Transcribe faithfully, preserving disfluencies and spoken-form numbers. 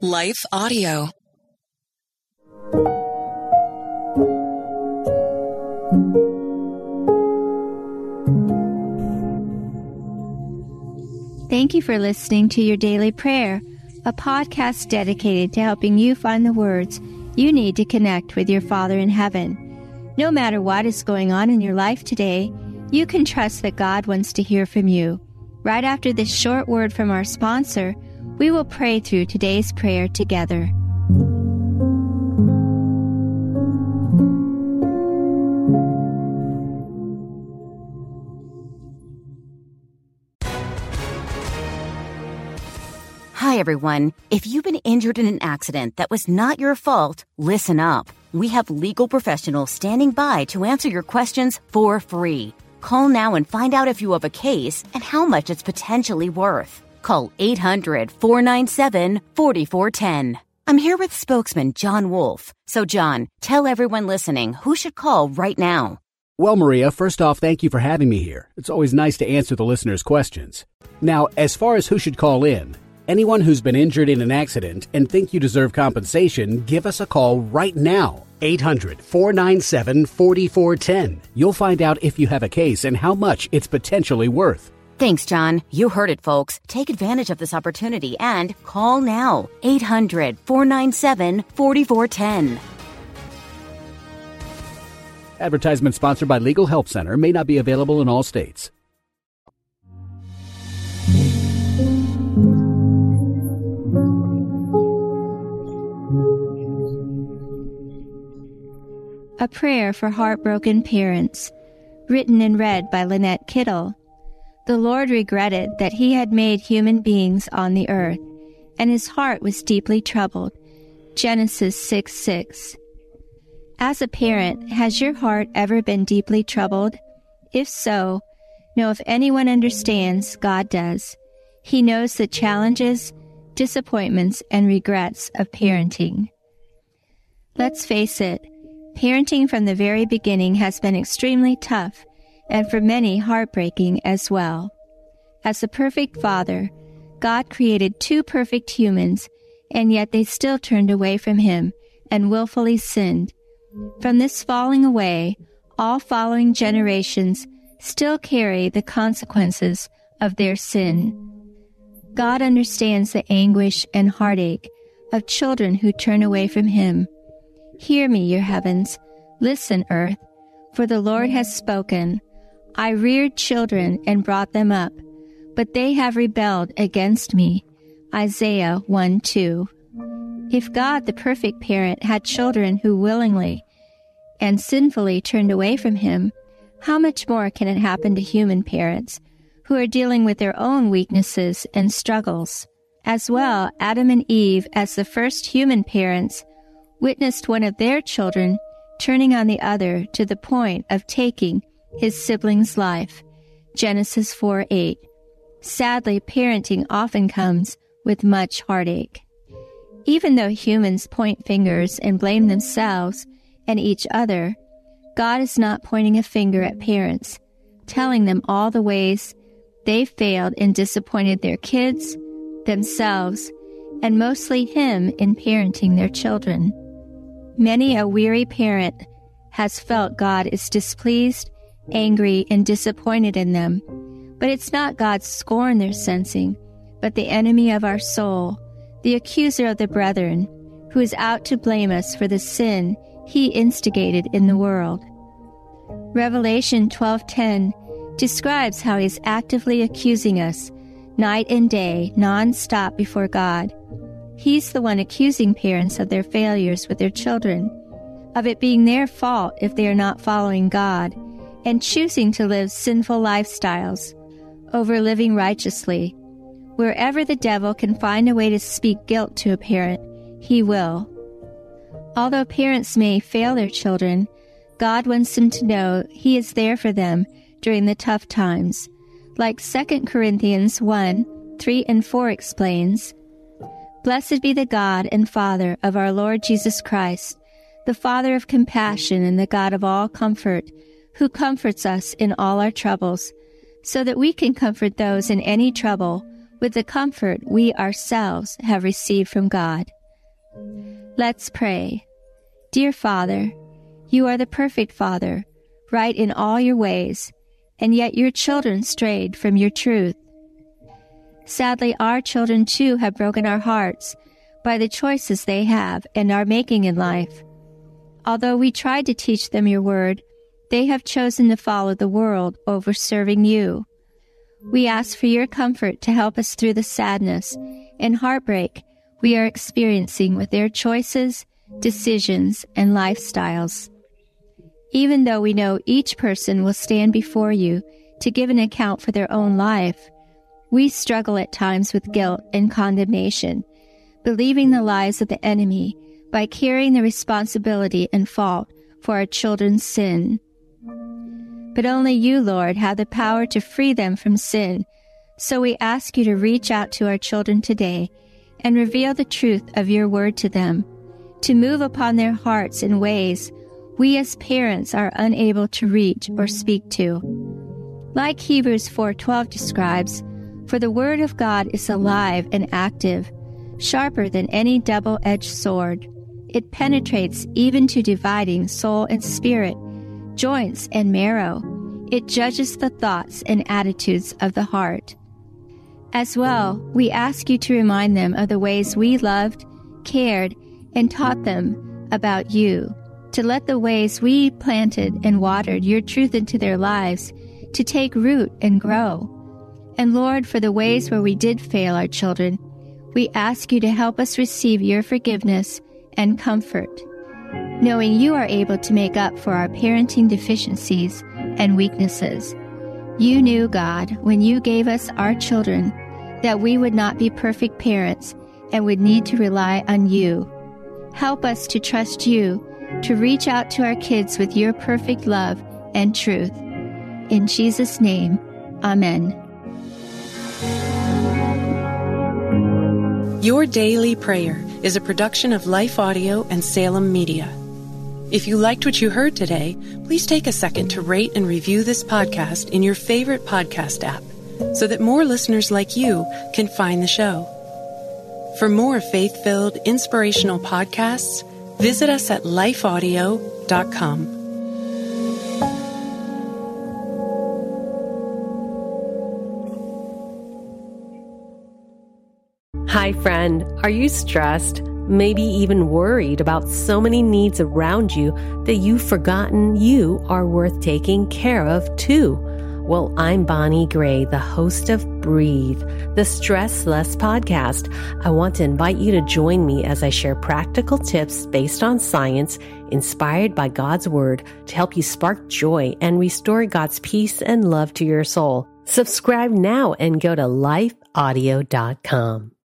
Life Audio. Thank you for listening to Your Daily Prayer, a podcast dedicated to helping you find the words you need to connect with your Father in heaven. No matter what is going on in your life today, you can trust that God wants to hear from you. Right after this short word from our sponsor, we will pray through today's prayer together. Hi, everyone. If you've been injured in an accident that was not your fault, listen up. We have legal professionals standing by to answer your questions for free. Call now and find out if you have a case and how much it's potentially worth. Call eight hundred, four nine seven, four four one zero. I'm here with spokesman John Wolf. So, John, tell everyone listening who should call right now. Well, Maria, first off, thank you for having me here. It's always nice to answer the listeners' questions. Now, as far as who should call in, anyone who's been injured in an accident and think you deserve compensation, give us a call right now. eight hundred, four nine seven, four four one zero. You'll find out if you have a case and how much it's potentially worth. Thanks, John. You heard it, folks. Take advantage of this opportunity and call now. eight hundred, four nine seven, four four one zero. Advertisement sponsored by Legal Help Center. May not be available in all states. A Prayer for Heartbroken Parents, written and read by Lynette Kittle. The Lord regretted that he had made human beings on the earth, and his heart was deeply troubled. Genesis six six. As a parent, has your heart ever been deeply troubled? If so, know if anyone understands, God does. He knows the challenges, disappointments, and regrets of parenting. Let's face it, parenting from the very beginning has been extremely tough, and for many heartbreaking as well. As a perfect father, God created two perfect humans, and yet they still turned away from him and willfully sinned. From this falling away, all following generations still carry the consequences of their sin. God understands the anguish and heartache of children who turn away from him. Hear me, your heavens. Listen, earth, for the Lord has spoken. I reared children and brought them up, but they have rebelled against me. Isaiah one two. If God, the perfect parent, had children who willingly and sinfully turned away from him, how much more can it happen to human parents who are dealing with their own weaknesses and struggles? As well, Adam and Eve, as the first human parents, witnessed one of their children turning on the other to the point of taking his sibling's life. Genesis four eight. Sadly, parenting often comes with much heartache. Even though humans point fingers and blame themselves and each other, God is not pointing a finger at parents, telling them all the ways they failed and disappointed their kids, themselves, and mostly him in parenting their children. Many a weary parent has felt God is displeased, angry, and disappointed in them. But it's not God's scorn they're sensing, but the enemy of our soul, the accuser of the brethren, who is out to blame us for the sin he instigated in the world. Revelation twelve ten describes how he's actively accusing us night and day, non-stop before God. He's the one accusing parents of their failures with their children, of it being their fault if they are not following God and choosing to live sinful lifestyles over living righteously. Wherever the devil can find a way to speak guilt to a parent, he will. Although parents may fail their children, God wants them to know he is there for them during the tough times. Like Second Corinthians one, three and four explains, Blessed be the God and Father of our Lord Jesus Christ, the Father of compassion and the God of all comfort, who comforts us in all our troubles, so that we can comfort those in any trouble with the comfort we ourselves have received from God. Let's pray. Dear Father, you are the perfect Father, right in all your ways, and yet your children strayed from your truth. Sadly, our children too have broken our hearts by the choices they have and are making in life. Although we tried to teach them your word, they have chosen to follow the world over serving you. We ask for your comfort to help us through the sadness and heartbreak we are experiencing with their choices, decisions, and lifestyles. Even though we know each person will stand before you to give an account for their own life, we struggle at times with guilt and condemnation, believing the lies of the enemy by carrying the responsibility and fault for our children's sin. But only you, Lord, have the power to free them from sin, so we ask you to reach out to our children today and reveal the truth of your word to them, to move upon their hearts in ways we as parents are unable to reach or speak to. Like Hebrews four twelve describes, "For the word of God is alive and active, sharper than any double-edged sword. It penetrates even to dividing soul and spirit, joints and marrow. It judges the thoughts and attitudes of the heart." As well, we ask you to remind them of the ways we loved, cared, and taught them about you, to let the ways we planted and watered your truth into their lives to take root and grow. And Lord, for the ways where we did fail our children, we ask you to help us receive your forgiveness and comfort, knowing you are able to make up for our parenting deficiencies and weaknesses. You knew, God, when you gave us our children, that we would not be perfect parents and would need to rely on you. Help us to trust you, to reach out to our kids with your perfect love and truth. In Jesus' name, amen. Your Daily Prayer is a production of Life Audio and Salem Media. If you liked what you heard today, please take a second to rate and review this podcast in your favorite podcast app so that more listeners like you can find the show. For more faith-filled, inspirational podcasts, visit us at life audio dot com. Hi, friend. Are you stressed? Maybe even worried about so many needs around you that you've forgotten you are worth taking care of too? Well, I'm Bonnie Gray, the host of Breathe, the Stress Less podcast. I want to invite you to join me as I share practical tips based on science, inspired by God's Word, to help you spark joy and restore God's peace and love to your soul. Subscribe now and go to life audio dot com.